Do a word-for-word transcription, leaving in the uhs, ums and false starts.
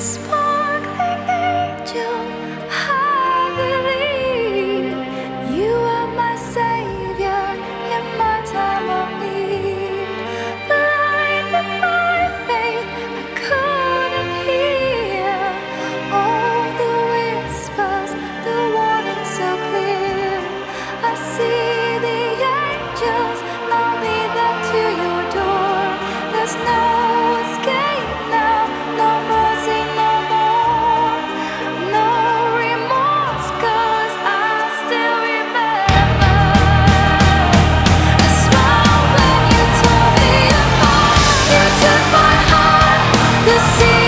Sparkling angel, I believe you are my savior in my time of need. Blinded by faith, I couldn't hear all the whispers, the warning so clear. I see the angels, now lead them to your door. There's no escape now, no mercy, no more, no remorse, 'cause I still remember the smile when you tore me apart. You took my heart, the sea.